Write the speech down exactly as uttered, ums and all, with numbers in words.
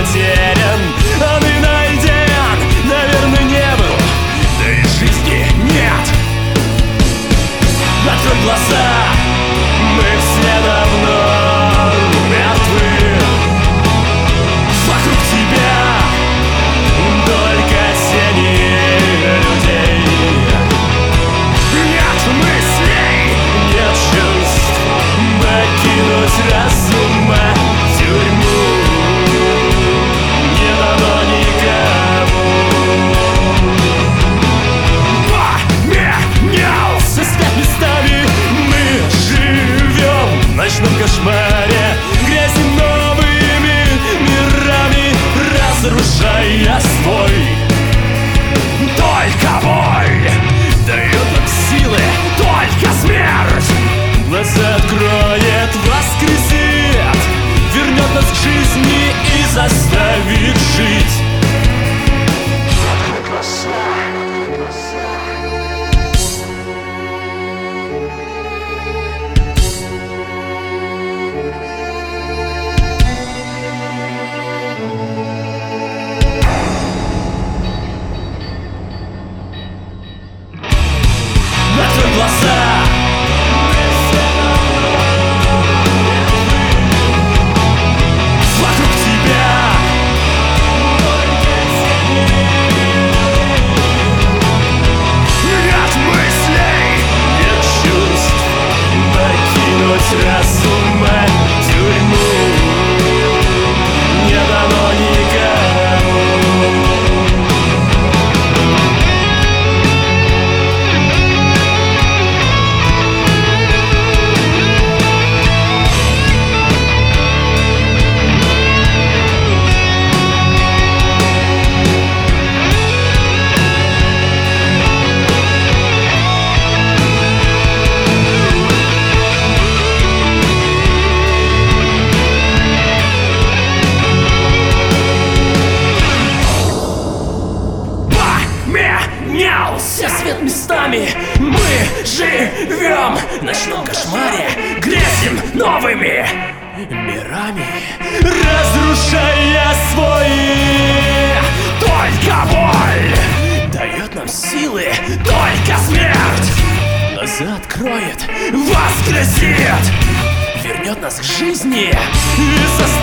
потерян, он и найден, наверное, не был, да и жизни нет. Открой глаза, мы все давно мертвы. Вокруг тебя только тени людей. Нет мыслей, нет чувств, покинуть разум, тюрьму не дано никому. Поменялся свет местами, мы живем в ночном кошмаре, грязим новыми мирами, разрушая свой. Только боль дает нам силы, только смерть глаза откроет, воскресит, вернет нас к жизни и заставит жить. Открой глаза. Открой глаза. Вокруг тебя нет мыслей, нет чувств, покинуть разум, тюрьму не дано никому. Поменялся свет местами, мы живем в ночном кошмаре, грезим новыми мирами, разрушая свои. Только боль дает нам силы, только смерть глаза откроет, воскресит, вернет нас к жизни и заставит